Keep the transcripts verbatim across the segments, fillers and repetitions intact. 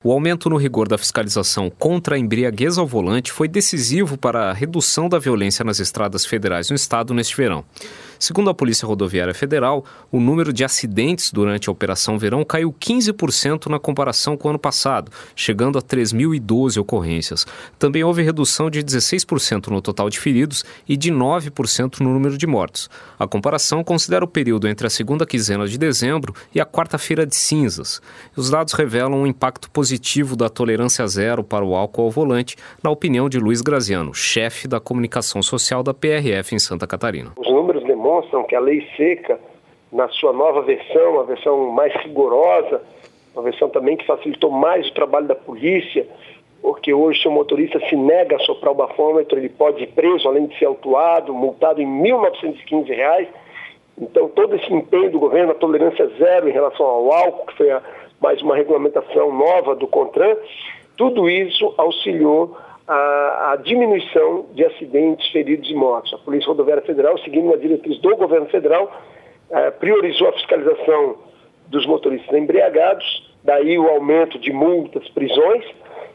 O aumento no rigor da fiscalização contra a embriaguez ao volante foi decisivo para a redução da violência nas estradas federais no estado neste verão. Segundo a Polícia Rodoviária Federal, o número de acidentes durante a Operação Verão caiu quinze por cento na comparação com o ano passado, chegando a três mil e doze ocorrências. Também houve redução de dezesseis por cento no total de feridos e de nove por cento no número de mortos. A comparação considera o período entre a segunda quinzena de dezembro e a quarta-feira de cinzas. Os dados revelam um impacto positivo da tolerância zero para o álcool ao volante, na opinião de Luiz Graziano, chefe da comunicação social da P R F em Santa Catarina. Os números demonstram que a lei seca, na sua nova versão, a versão mais rigorosa, uma versão também que facilitou mais o trabalho da polícia, porque hoje se o motorista se nega a soprar o bafômetro, ele pode ir preso, além de ser autuado, multado em mil novecentos e quinze reais. Então todo esse empenho do governo, a tolerância zero em relação ao álcool, que foi a, mais uma regulamentação nova do CONTRAN, tudo isso auxiliou A, a diminuição de acidentes, feridos e mortos. A Polícia Rodoviária Federal, seguindo uma diretriz do governo federal, eh, priorizou a fiscalização dos motoristas embriagados, daí o aumento de multas, prisões,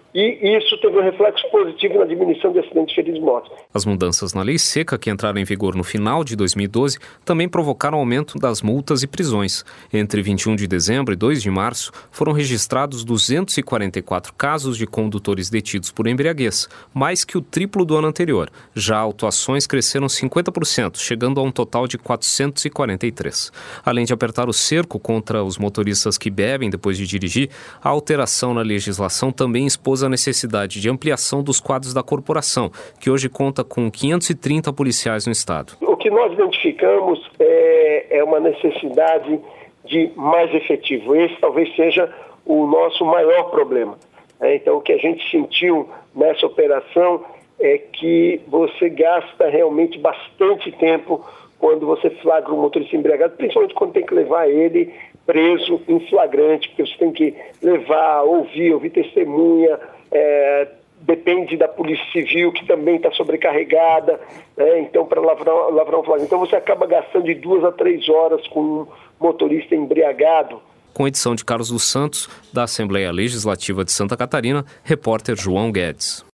e isso teve um reflexo positivo na diminuição de acidentes, feridos e mortos. As mudanças na lei seca, que entraram em vigor no final de dois mil e doze, também provocaram aumento das multas e prisões. Entre vinte e um de dezembro e dois de março, foram registrados duzentos e quarenta e quatro casos de condutores detidos por embriaguez, mais que o triplo do ano anterior. Já autuações cresceram cinquenta por cento, chegando a um total de quatrocentos e quarenta e três. Além de apertar o cerco contra os motoristas que bebem depois de dirigir, a alteração na legislação também expôs a necessidade de ampliação dos quadros da corporação, que hoje conta com quinhentos e trinta policiais no estado. O que nós identificamos é, é uma necessidade de mais efetivo. Esse talvez seja o nosso maior problema. É, então, o que a gente sentiu nessa operação é que você gasta realmente bastante tempo quando você flagra um motorista embriagado, principalmente quando tem que levar ele preso em flagrante, porque você tem que levar, ouvir, ouvir testemunha, é, depende da Polícia Civil, que também está sobrecarregada, né? Então, para lavrar, lavrar um flagrante. Então, você acaba gastando de duas a três horas com um motorista embriagado. Com edição de Carlos dos Santos, da Assembleia Legislativa de Santa Catarina, repórter João Guedes.